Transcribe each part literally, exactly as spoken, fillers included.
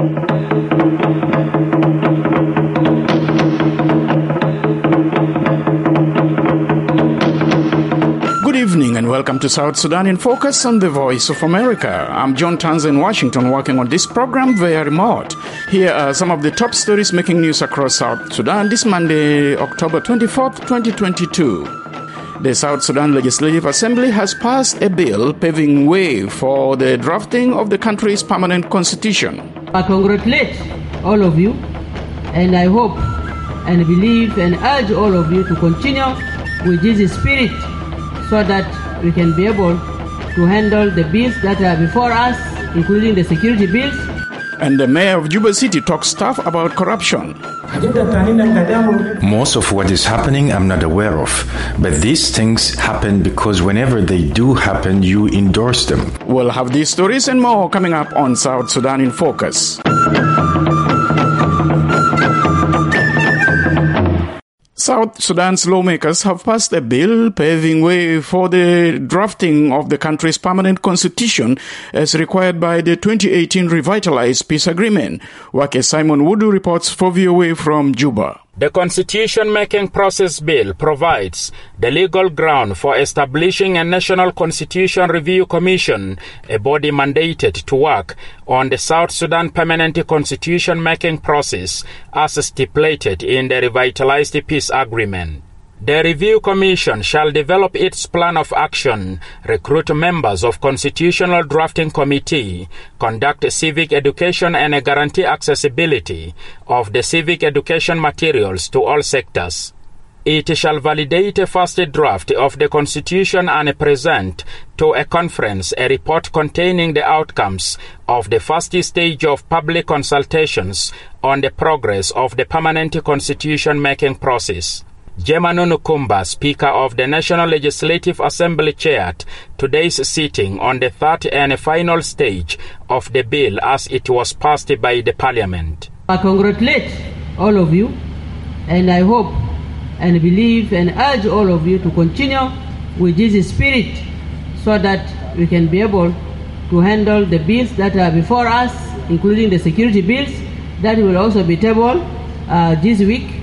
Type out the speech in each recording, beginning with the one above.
Good evening and welcome to South Sudan in Focus on the Voice of America. I'm John Tanza in Washington, working on this program via remote. Here are some of the top stories making news across South Sudan this Monday, October twenty-fourth, twenty twenty-two. The South Sudan Legislative Assembly has passed a bill paving way for the drafting of the country's permanent constitution. I congratulate all of you, and I hope and believe and urge all of you to continue with this spirit so that we can be able to handle the bills that are before us, including the security bills. And the mayor of Juba City talks tough about corruption. Most of what is happening I'm not aware of, but these things happen because whenever they do happen, you endorse them. We'll have these stories and more coming up on South Sudan in Focus. South Sudan's lawmakers have passed a bill paving way for the drafting of the country's permanent constitution as required by the twenty eighteen revitalized peace agreement. Wake Simon Wudu reports for V O A from Juba. The Constitution-Making Process Bill provides the legal ground for establishing a National Constitution Review Commission, a body mandated to work on the South Sudan permanent constitution-making process as stipulated in the revitalized peace agreement. The Review Commission shall develop its plan of action, recruit members of Constitutional Drafting Committee, conduct civic education and guarantee accessibility of the civic education materials to all sectors. It shall validate a first draft of the Constitution and present to a conference a report containing the outcomes of the first stage of public consultations on the progress of the permanent constitution-making process. Jemanu Nukumba, Speaker of the National Legislative Assembly, chaired today's sitting on the third and final stage of the bill as it was passed by the Parliament. I congratulate all of you, and I hope and believe and urge all of you to continue with this spirit so that we can be able to handle the bills that are before us, including the security bills that will also be tabled uh, this week,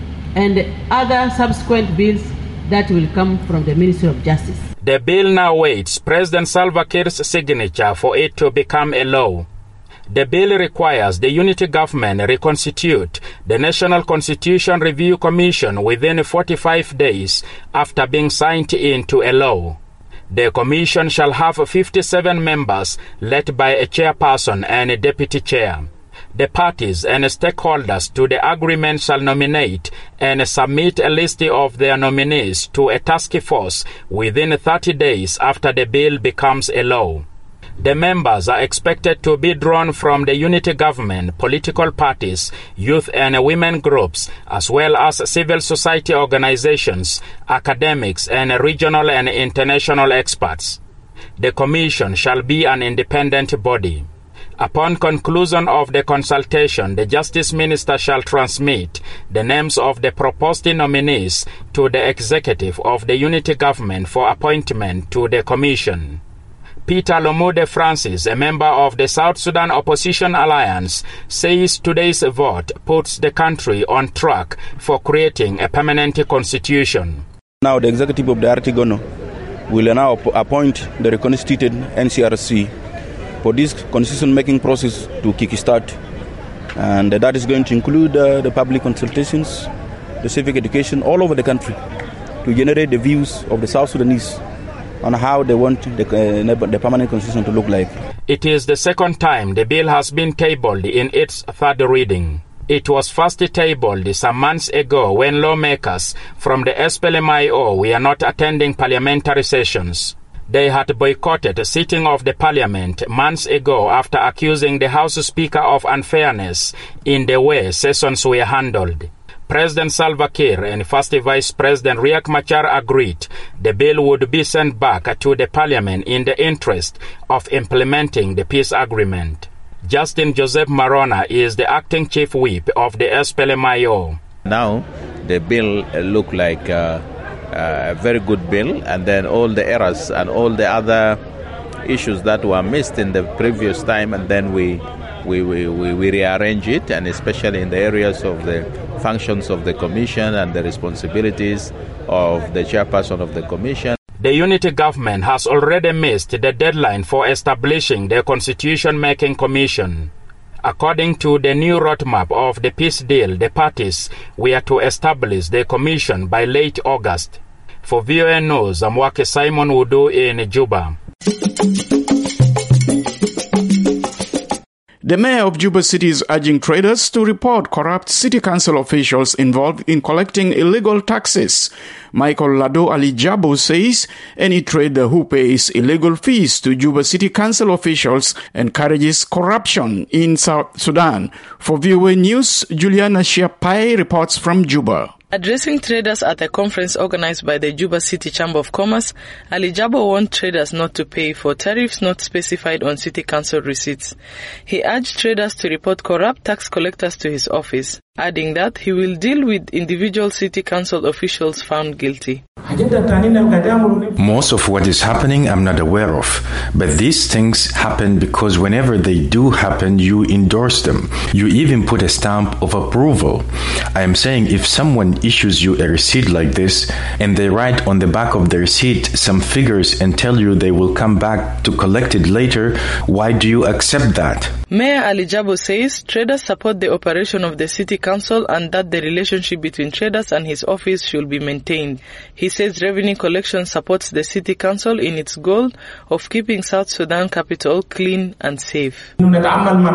and other subsequent bills that will come from the Ministry of Justice. The bill now waits President Salva Kiir's signature for it to become a law. The bill requires the unity government reconstitute the National Constitution Review Commission within forty-five days after being signed into a law. The commission shall have fifty-seven members led by a chairperson and a deputy chair. The parties and stakeholders to the agreement shall nominate and submit a list of their nominees to a task force within thirty days after the bill becomes a law. The members are expected to be drawn from the unity government, political parties, youth and women groups, as well as civil society organizations, academics, and regional and international experts. The commission shall be an independent body. Upon conclusion of the consultation, the Justice Minister shall transmit the names of the proposed nominees to the executive of the unity government for appointment to the commission. Peter Lomude Francis, a member of the South Sudan Opposition Alliance, says today's vote puts the country on track for creating a permanent constitution. Now the executive of the Artigono will now appoint the reconstituted N C R C for this constitution-making process to kickstart, and that is going to include uh, the public consultations, the civic education all over the country to generate the views of the South Sudanese on how they want the, uh, the permanent constitution to look like. It is the second time the bill has been tabled in its third reading. It was first tabled some months ago when lawmakers from the S P L M I O were not attending parliamentary sessions. They had boycotted a sitting of the parliament months ago after accusing the House Speaker of unfairness in the way sessions were handled. President Salva Kiir and First Vice President Riek Machar agreed the bill would be sent back to the parliament in the interest of implementing the peace agreement. Justin Joseph Marona is the acting chief whip of the S P L M I O. Now the bill uh, look like uh, a very good bill, and then all the errors and all the other issues that were missed in the previous time, and then we we, we, we, we rearrange it, and especially in the areas of the functions of the commission and the responsibilities of the chairperson of the commission. The unity government has already missed the deadline for establishing the Constitution-Making Commission. According to the new roadmap of the peace deal, the parties were to establish the commission by late August. For V O A News, I'm Wake Simon Wudu in Juba. The mayor of Juba City is urging traders to report corrupt city council officials involved in collecting illegal taxes. Michael Lado Ali Jabo says any trader who pays illegal fees to Juba City Council officials encourages corruption in South Sudan. For V O A News, Juliana Shiapai reports from Juba. Addressing traders at a conference organized by the Juba City Chamber of Commerce, Ali Jabo warned traders not to pay for tariffs not specified on city council receipts. He urged traders to report corrupt tax collectors to his office, adding that he will deal with individual city council officials found guilty. Most of what is happening I'm not aware of, but these things happen because whenever they do happen, you endorse them. You even put a stamp of approval. I am saying if someone issues you a receipt like this and they write on the back of the receipt some figures and tell you they will come back to collect it later, why do you accept that? Mayor Ali Jabo says traders support the operation of the city council and that the relationship between traders and his office should be maintained. He says revenue collection supports the city council in its goal of keeping South Sudan capital clean and safe. Let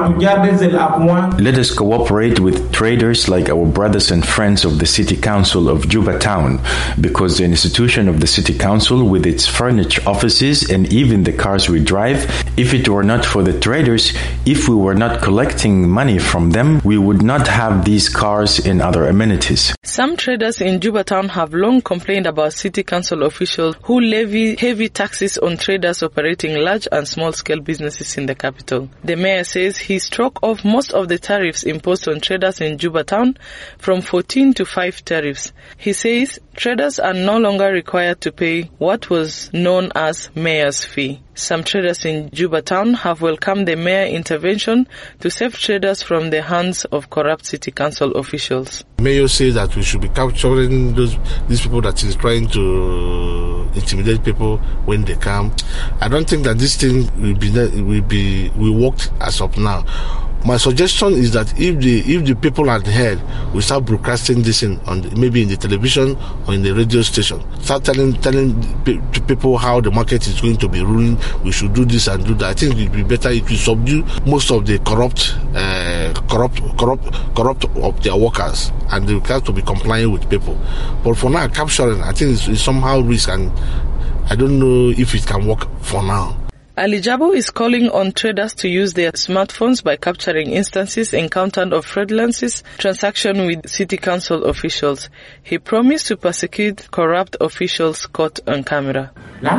us cooperate with traders like our brothers and friends of the city council of Juba town, because the institution of the city council with its furnished offices and even the cars we drive, if it were not for the traders, if we were not collecting money from them, we would not have these cars and other amenities. Some traders in Juba town have long complained about city council officials who levy heavy taxes on traders operating large and small-scale businesses in the capital. The mayor says he struck off most of the tariffs imposed on traders in Juba town from fourteen to five tariffs. He says traders are no longer required to pay what was known as mayor's fee. Some traders in Juba town have welcomed the mayor intervention to save traders from the hands of corrupt city council officials. Mayor says that we should be capturing those these people that is trying to intimidate people when they come. I don't think that this thing will be will be will work as of now. My suggestion is that if the if the people at the head will start broadcasting this in on the, maybe in the television or in the radio station, start telling telling to people how the market is going to be ruling, we should do this and do that. I think it would be better if we subdue most of the corrupt, uh, corrupt, corrupt, corrupt of their workers, and they have to be compliant with people. But for now, capturing, I think it's, it's somehow risk, and I don't know if it can work for now. Ali Jabo is calling on traders to use their smartphones by capturing instances encountered of fraudulences transaction with city council officials. He promised to prosecute corrupt officials caught on camera.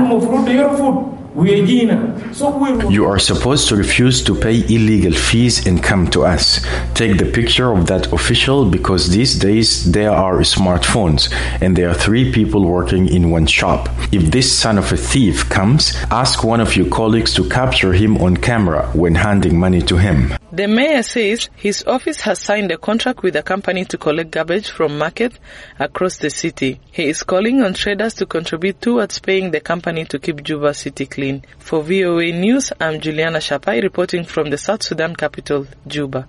You are supposed to refuse to pay illegal fees and come to us. Take the picture of that official, because these days there are smartphones and there are three people working in one shop. If this son of a thief comes, ask one of your colleagues to capture him on camera when handing money to him. The mayor says his office has signed a contract with a company to collect garbage from market across the city. He is calling on traders to contribute towards paying the company to keep Juba City clean. For V O A News, I'm Juliana Shapai reporting from the South Sudan capital, Juba.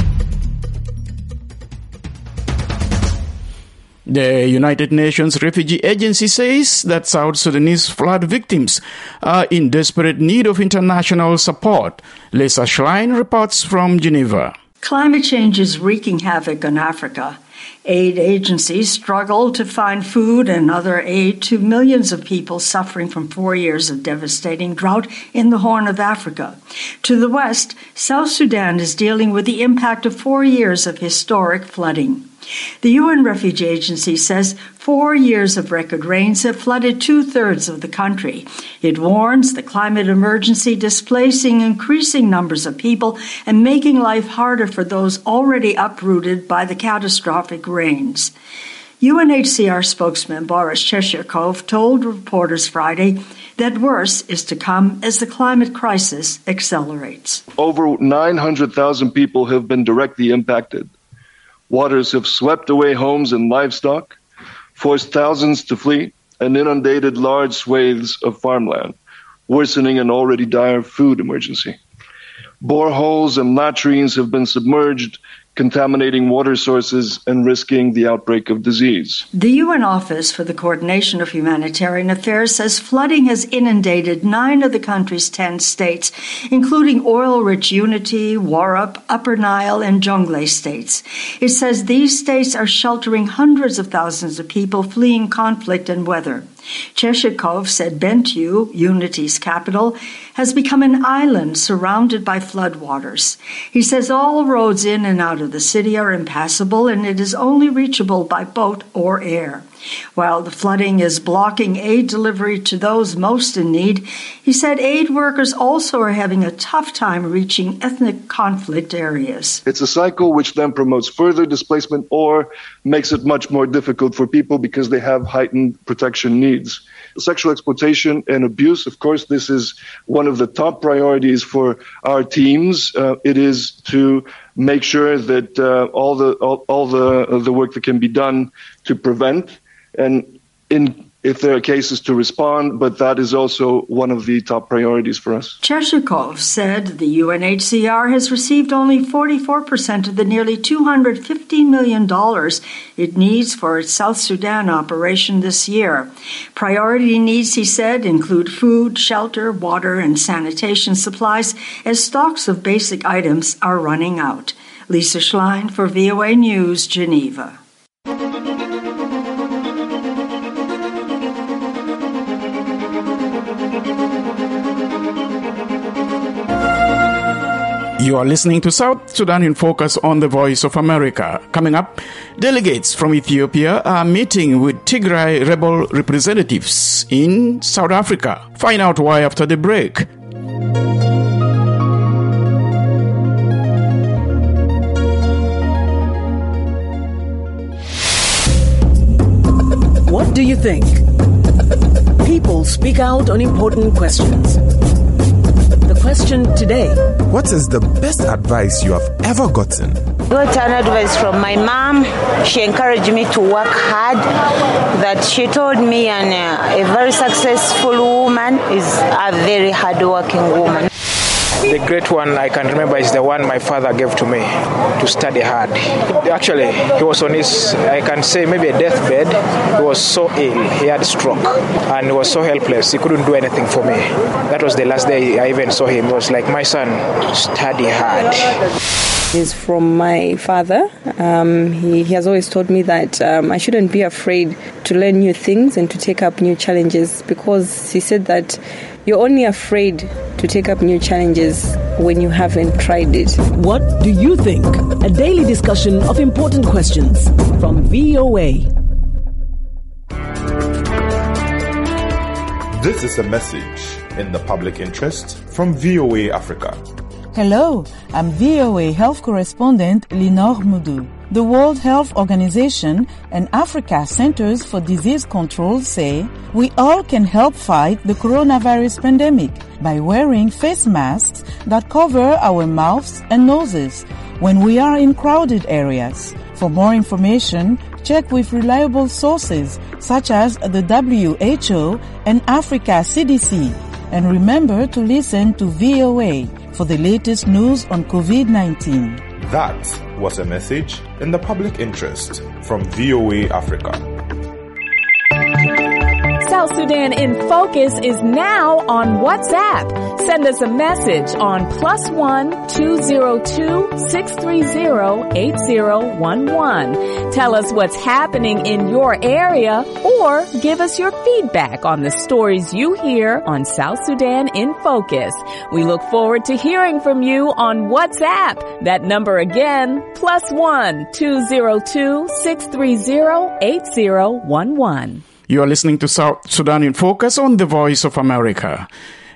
The United Nations Refugee Agency says that South Sudanese flood victims are in desperate need of international support. Lisa Schlein reports from Geneva. Climate change is wreaking havoc on Africa. Aid agencies struggle to find food and other aid to millions of people suffering from four years of devastating drought in the Horn of Africa. To the west, South Sudan is dealing with the impact of four years of historic flooding. The U N Refugee Agency says four years of record rains have flooded two-thirds of the country. It warns the climate emergency displacing increasing numbers of people and making life harder for those already uprooted by the catastrophic rains. U N H C R spokesman Boris Cheshirkov told reporters Friday that worse is to come as the climate crisis accelerates. Over nine hundred thousand people have been directly impacted. Waters have swept away homes and livestock, forced thousands to flee, and inundated large swathes of farmland, worsening an already dire food emergency. Boreholes and latrines have been submerged, contaminating water sources and risking the outbreak of disease. The U N Office for the Coordination of Humanitarian Affairs says flooding has inundated nine of the country's ten states, including oil-rich Unity, Warrap, Upper Nile, and Jonglei states. It says these states are sheltering hundreds of thousands of people fleeing conflict and weather. Cheshikov said Bentiu, Unity's capital, has become an island surrounded by floodwaters. He says all roads in and out of the city are impassable and it is only reachable by boat or air. While the flooding is blocking aid delivery to those most in need, he said aid workers also are having a tough time reaching ethnic conflict areas. It's a cycle which then promotes further displacement or makes it much more difficult for people because they have heightened protection needs. Sexual exploitation and abuse, of course, this is one of the top priorities for our teams. Uh, it is to make sure that uh, all the all, all the uh, the work that can be done to prevent, and in if there are cases to respond, but that is also one of the top priorities for us. Cheshikov said the U N H C R has received only forty-four percent of the nearly two hundred fifty million dollars it needs for its South Sudan operation this year. Priority needs, he said, include food, shelter, water, and sanitation supplies as stocks of basic items are running out. Lisa Schlein for V O A News, Geneva. You are listening to South Sudan in Focus on the Voice of America. Coming up, delegates from Ethiopia are meeting with Tigray rebel representatives in South Africa. Find out why after the break. What do you think? People speak out on important questions. The question today: what is the best advice you have ever gotten? Got an advice from my mom. She encouraged me to work hard. That she told me an, uh, a very successful woman is a very hard-working woman. The great one I can remember is the one my father gave to me, to study hard. Actually, he was on his, I can say, maybe a deathbed. He was so ill. He had stroke and he was so helpless. He couldn't do anything for me. That was the last day I even saw him. He was like, my son, study hard. Is from my father. Um, he, he has always told me that um, I shouldn't be afraid to learn new things and to take up new challenges, because he said that you're only afraid to take up new challenges when you haven't tried it. What do you think? A daily discussion of important questions from V O A. This is a message in the public interest from V O A Africa. Hello, I'm V O A Health Correspondent Linor Mudu. The World Health Organization and Africa Centers for Disease Control say we all can help fight the coronavirus pandemic by wearing face masks that cover our mouths and noses when we are in crowded areas. For more information, check with reliable sources such as the W H O and Africa C D C. And remember to listen to V O A for the latest news on covid nineteen. That was a message in the public interest from V O A Africa. South Sudan in Focus is now on WhatsApp. Send us a message on plus one two zero two six three zero eight zero one one. Tell us what's happening in your area or give us your feedback on the stories you hear on South Sudan in Focus. We look forward to hearing from you on WhatsApp. That number again, plus one two zero two six three zero eight zero one one. You are listening to South Sudan in Focus on the Voice of America.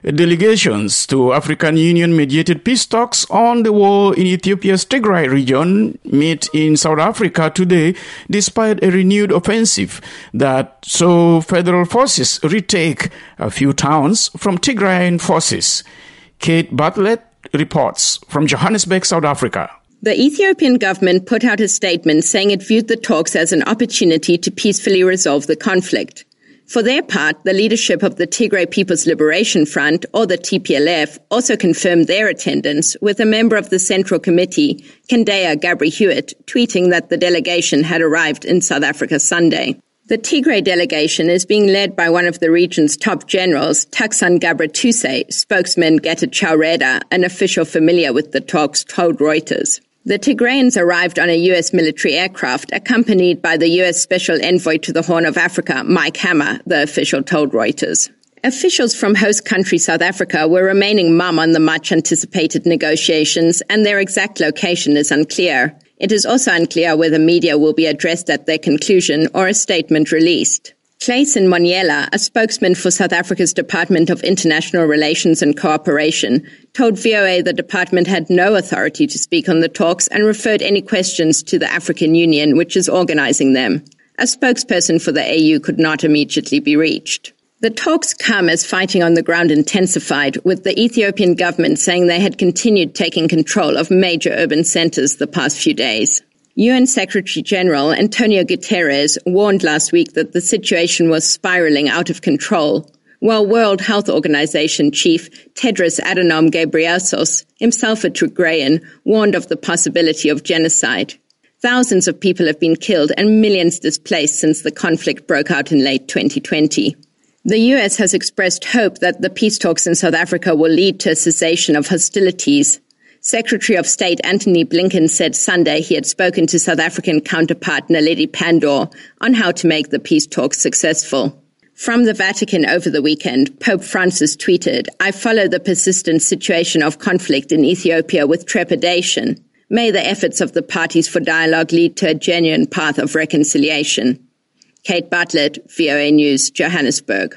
Delegations to African Union-mediated peace talks on the war in Ethiopia's Tigray region meet in South Africa today, despite a renewed offensive that saw federal forces retake a few towns from Tigrayan forces. Kate Bartlett reports from Johannesburg, South Africa. The Ethiopian government put out a statement saying it viewed the talks as an opportunity to peacefully resolve the conflict. For their part, the leadership of the Tigray People's Liberation Front, or the T P L F, also confirmed their attendance, with a member of the Central Committee, Kendeya Gabri-Hewitt, tweeting that the delegation had arrived in South Africa Sunday. The Tigray delegation is being led by one of the region's top generals, Taksan Gabretuse. Spokesman Getachew Reda, an official familiar with the talks, told Reuters. The Tigrayans arrived on a U S military aircraft accompanied by the U S Special Envoy to the Horn of Africa, Mike Hammer, the official told Reuters. Officials from host country South Africa were remaining mum on the much-anticipated negotiations, and their exact location is unclear. It is also unclear whether media will be addressed at their conclusion or a statement released. Clayson Moniela, a spokesman for South Africa's Department of International Relations and Cooperation, told V O A the department had no authority to speak on the talks and referred any questions to the African Union, which is organizing them. A spokesperson for the A U could not immediately be reached. The talks come as fighting on the ground intensified, with the Ethiopian government saying they had continued taking control of major urban centers the past few days. U N Secretary-General Antonio Guterres warned last week that the situation was spiraling out of control, while World Health Organization chief Tedros Adhanom Ghebreyesus, himself a Tigrayan, warned of the possibility of genocide. Thousands of people have been killed and millions displaced since the conflict broke out in late twenty twenty. The U S has expressed hope that the peace talks in South Africa will lead to a cessation of hostilities. Secretary of State Antony Blinken said Sunday he had spoken to South African counterpart Naledi Pandor on how to make the peace talks successful. From the Vatican over the weekend, Pope Francis tweeted, "I follow the persistent situation of conflict in Ethiopia with trepidation. May the efforts of the parties for dialogue lead to a genuine path of reconciliation." Kate Bartlett, V O A News, Johannesburg.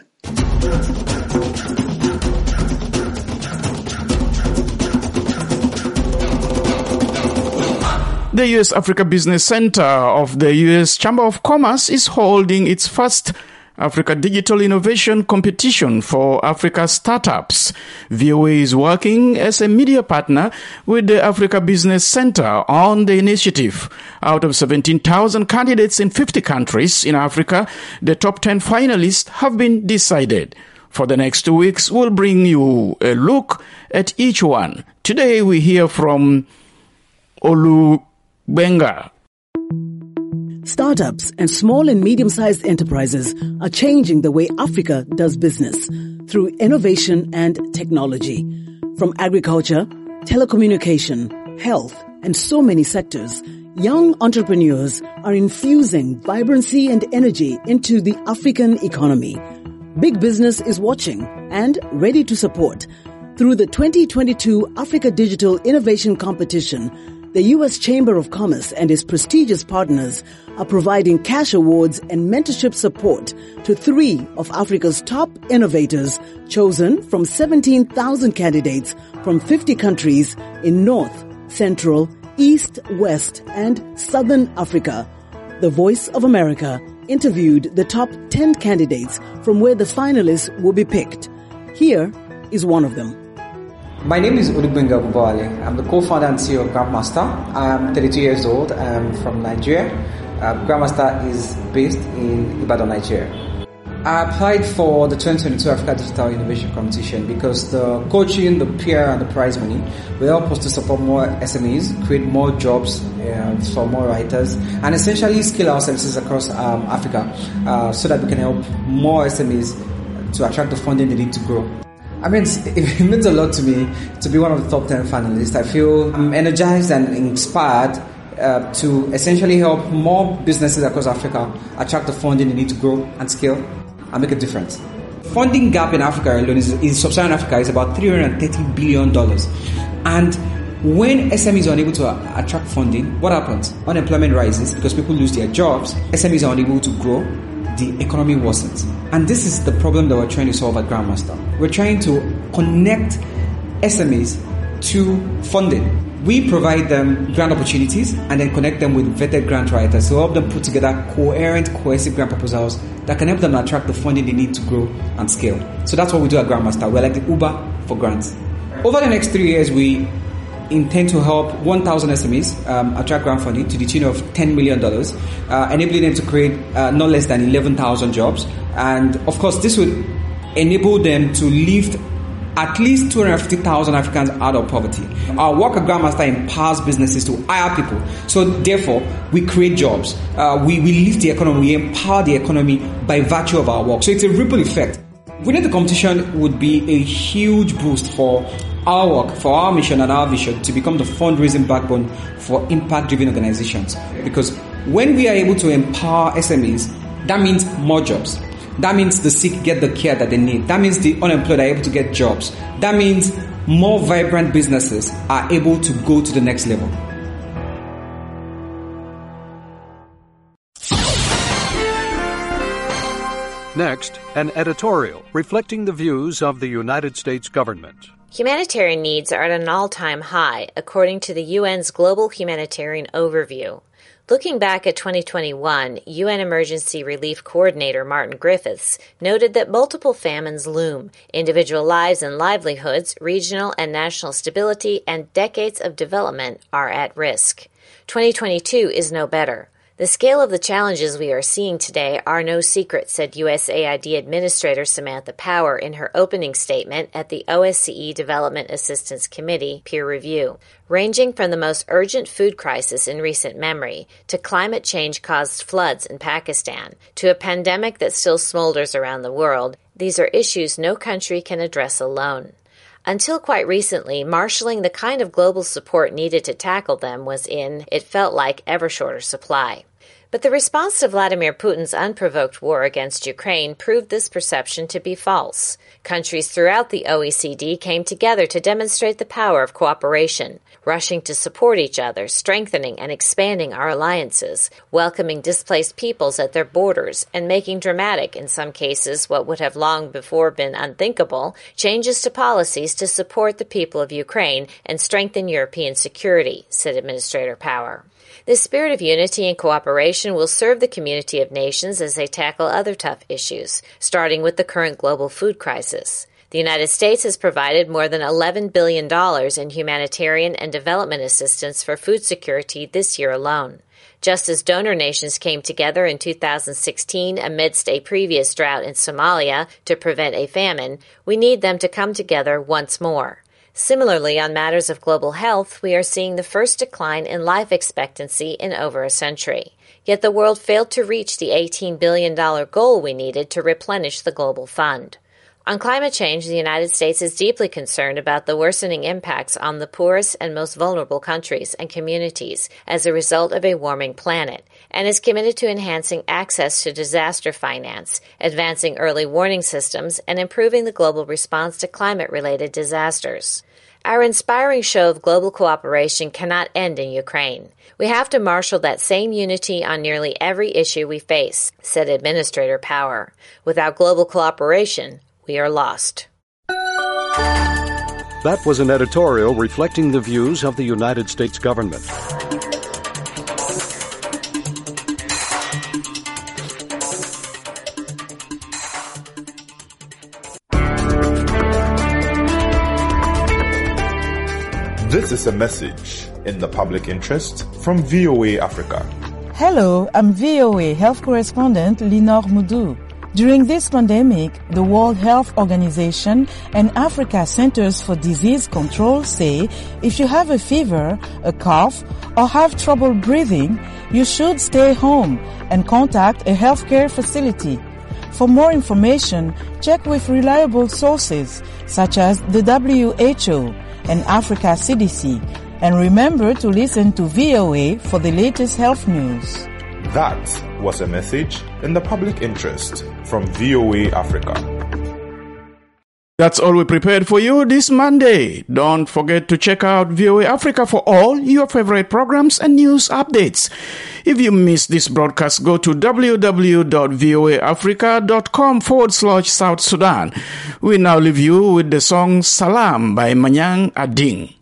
The U S Africa Business Center of the U S Chamber of Commerce is holding its first Africa Digital Innovation Competition for Africa startups. V O A is working as a media partner with the Africa Business Center on the initiative. Out of seventeen thousand candidates in fifty countries in Africa, the top ten finalists have been decided. For the next two weeks, we'll bring you a look at each one. Today we hear from Olu Benga. Startups and small and medium-sized enterprises are changing the way Africa does business through innovation and technology. From agriculture, telecommunication, health, and so many sectors, young entrepreneurs are infusing vibrancy and energy into the African economy. Big business is watching and ready to support. Through the twenty twenty-two Africa Digital Innovation Competition, the U S Chamber of Commerce and its prestigious partners are providing cash awards and mentorship support to three of Africa's top innovators chosen from seventeen thousand candidates from fifty countries in North, Central, East, West, and Southern Africa. The Voice of America interviewed the top ten candidates from where the finalists will be picked. Here is one of them. My name is Olubenga Bubale. I'm the co-founder and C E O of Grandmaster. I'm thirty-two years old. I'm from Nigeria. Uh, Grandmaster is based in Ibadan, Nigeria. I applied for the twenty twenty-two Africa Digital Innovation Competition because the coaching, the P R, and the prize money will help us to support more S M Es, create more jobs uh, for more writers, and essentially scale our services across um, Africa uh, so that we can help more S M Es to attract the funding they need to grow. I mean, it means a lot to me to be one of the top ten finalists. I feel I'm energized and inspired uh, to essentially help more businesses across Africa attract the funding they need to grow and scale and make a difference. Funding gap in Africa alone is, in sub-Saharan Africa is about three hundred thirty billion dollars. And when S M Es are unable to attract funding, what happens? Unemployment rises because people lose their jobs. S M Es are unable to grow. The economy worsens. And this is the problem that we're trying to solve at Grandmaster. We're trying to connect S M Es to funding. We provide them grant opportunities and then connect them with vetted grant writers to help them put together coherent, cohesive grant proposals that can help them attract the funding they need to grow and scale. So that's what we do at Grandmaster. We're like the Uber for grants. Over the next three years, we intend to help one thousand S M Es um, attract grant funding to the tune of ten million dollars, uh, enabling them to create uh, no less than eleven thousand jobs. And of course, this would enable them to lift at least two hundred fifty thousand Africans out of poverty. Our work at Grandmaster empowers businesses to hire people. So therefore, we create jobs. Uh, we, we lift the economy. We empower the economy by virtue of our work. So it's a ripple effect. Winning the competition would be a huge boost for our work, for our mission and our vision to become the fundraising backbone for impact-driven organizations. Because when we are able to empower S M Es, that means more jobs. That means the sick get the care that they need. That means the unemployed are able to get jobs. That means more vibrant businesses are able to go to the next level. Next, an editorial reflecting the views of the United States government. Humanitarian needs are at an all-time high, according to the U N's Global Humanitarian Overview. Looking back at twenty twenty-one, U N Emergency Relief Coordinator Martin Griffiths noted that multiple famines loom, individual lives and livelihoods, regional and national stability, and decades of development are at risk. twenty twenty-two is no better. The scale of the challenges we are seeing today are no secret, said U S A I D Administrator Samantha Power in her opening statement at the O S C E Development Assistance Committee peer review. Ranging from the most urgent food crisis in recent memory to climate change-caused floods in Pakistan to a pandemic that still smolders around the world, these are issues no country can address alone. Until quite recently, marshalling the kind of global support needed to tackle them was in, it felt like, ever shorter supply. But the response to Vladimir Putin's unprovoked war against Ukraine proved this perception to be false. Countries throughout the O E C D came together to demonstrate the power of cooperation, rushing to support each other, strengthening and expanding our alliances, welcoming displaced peoples at their borders, and making dramatic, in some cases what would have long before been unthinkable, changes to policies to support the people of Ukraine and strengthen European security, said Administrator Power. This spirit of unity and cooperation will serve the community of nations as they tackle other tough issues, starting with the current global food crisis. The United States has provided more than eleven billion dollars in humanitarian and development assistance for food security this year alone. Just as donor nations came together in two thousand sixteen amidst a previous drought in Somalia to prevent a famine, we need them to come together once more. Similarly, on matters of global health, we are seeing the first decline in life expectancy in over a century. Yet the world failed to reach the eighteen billion dollars goal we needed to replenish the global fund. On climate change, the United States is deeply concerned about the worsening impacts on the poorest and most vulnerable countries and communities as a result of a warming planet, and is committed to enhancing access to disaster finance, advancing early warning systems, and improving the global response to climate-related disasters. Our inspiring show of global cooperation cannot end in Ukraine. We have to marshal that same unity on nearly every issue we face, said Administrator Power. Without global cooperation, we are lost. That was an editorial reflecting the views of the United States government. This is a message in the public interest from V O A Africa. Hello, I'm V O A health correspondent Linor Moudou. During this pandemic, the World Health Organization and Africa Centers for Disease Control say if you have a fever, a cough, or have trouble breathing, you should stay home and contact a healthcare facility. For more information, check with reliable sources such as the W H O and Africa C D C, and remember to listen to V O A for the latest health news. That was a message in the public interest from V O A Africa. That's all we prepared for you this Monday. Don't forget to check out V O A Africa for all your favorite programs and news updates. If you missed this broadcast, go to www.voaafrica.com forward slash South Sudan. We now leave you with the song Salam by Manyang Ading.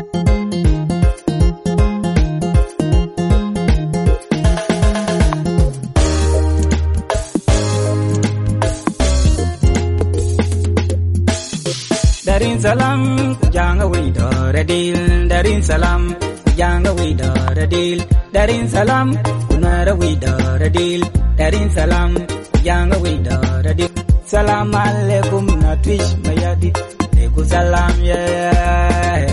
Darin salam janga we dore deal. Darin salam janga we dore deal. Darin salam kunara we dore deal. Darin salam janga we dore deal. Salam alaikum na twish mayadi. Leku salam yeah.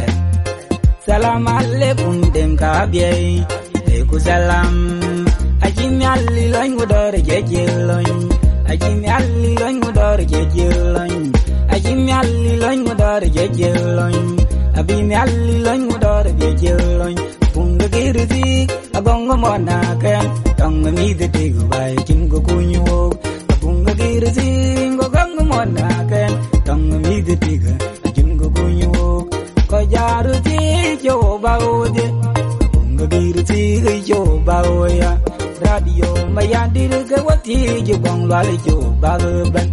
Salam alaikum denka biye. Leku salam. Ajimi alli loin udore jeje loin. Ajimi alli loin udore jeje loin. Ajimi alli loin udore jeje loin. Abimi alli loin udore jeje loin. Punga girzi agongo mona ken. Tonga mi de digu bai jingo kunyo. Punga girzi ngogongo mona ken. Tonga mi de digu jingo kunyo. Ko jaru ti jo baode. Punga girzi jo baoya. Radio mayandir ke wati jo bang lali jo baoban.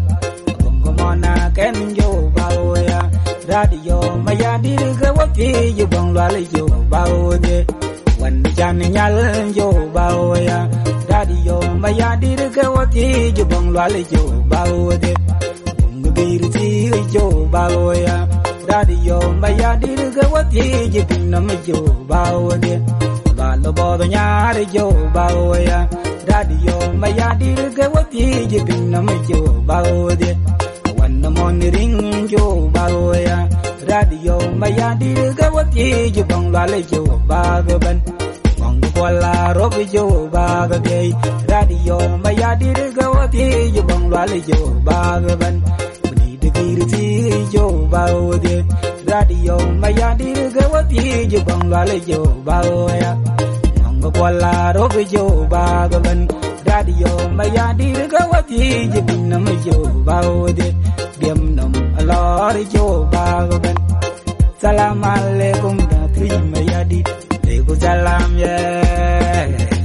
Mona ken jo baoya. Radio mayandir ke wati jo bang lali jo baode. Wan chan nyal jo baoya. Radio mayandir ke wati jo bang lali jo baode. Ngir ti jo baoya. Radio mayandir ke wati jo pinam jo baode. Balo bodo nyari jo baoya. Radio mayandir ke wati jo pinam jo baode. Wanna monitoring jo baoya. Radio mayandir ke wati jo bang lali jo bagaban. Mong kola rob jo bagabay. Radio mayandir ke wati jo bang lali jo bagaban. Bani de girti jo baode. Radio mayandir ke wati jo bang lali jo baoya. Mong kola rob jo bagaban. Radio mayandir ke wati jo binam jo baode. Biam nam alor jo bagaban. Salam alaikum da tri mayadi. Leku salam yeah.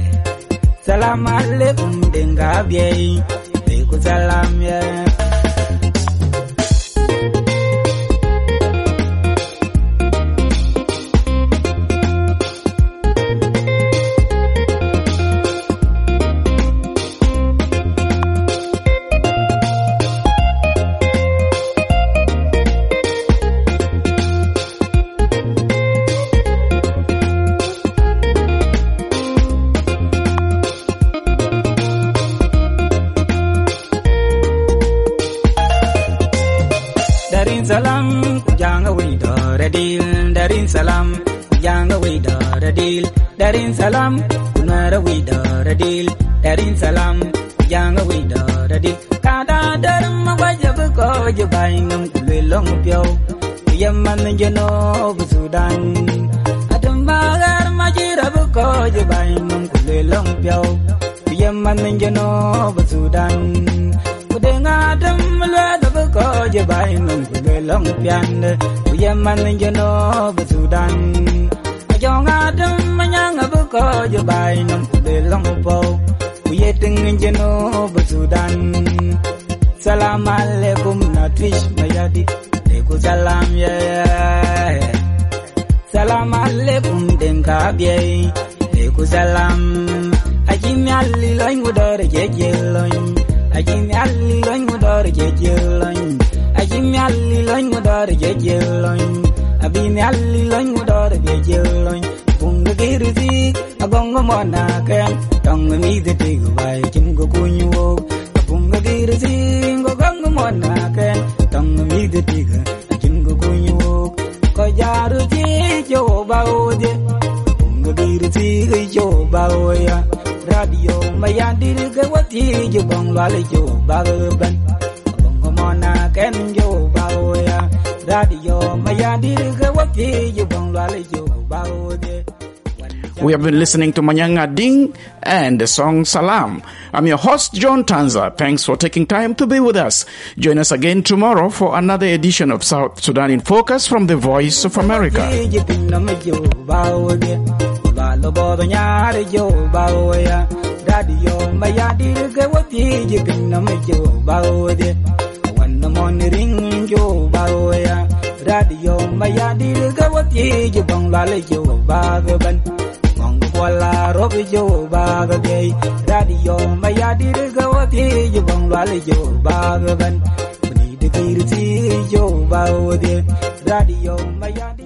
Salam alaikum denga biye. Leku salam yeah. Salam janga we dore deal. Darin salam janga we dore deal. Darin salam kunara we dore deal. Darin salam janga we dore deal. Kada daram wajab ko jabainam kulelong pyo. Yaman jeno Sudan. Adam bagar majira ko jabainam kulelong pyo. Yaman jeno Sudan. Kudengadam lada ko jabainam long pian Yemen jeno Sudan Ajong adam manyang abuko jabai nam de long po Yeting jeno Sudan Salam alaikum na twish mayadi Leku salam yeah. Salam alaikum denka biye Leku salam Ajimi alli loin udore jeje loin Ajimi alli loin udore jeje loin Ajimi alli loin udore jeje loin Abimi alli loin udore jeje loin Punga girzi agongo mona ken Tonga mi de tigu bai jingo kunyo Punga girzi agongo mona ken Tonga mi de tigu jingo kunyo Ko jaru ji jo baode Punga girzi jo baoya Radio mayandir ke wati jo bang lale jo bagaban Mona ken jo baoya Radio mayandir ke wati jo bang lale jo baode We have been listening to Manyanga Ding and the song Salam. I'm your host, John Tanza. Thanks for taking time to be with us. Join us again tomorrow for another edition of South Sudan in Focus from the Voice of America. Radio Mayadi Gawati Jabang Lale Jo Bagaban Mongwala Robi Jo Bagay Radio Mayadi Gawati Jabang Lale Jo Bagaban Muni de Kirti Jo Bawde Radio Mayadi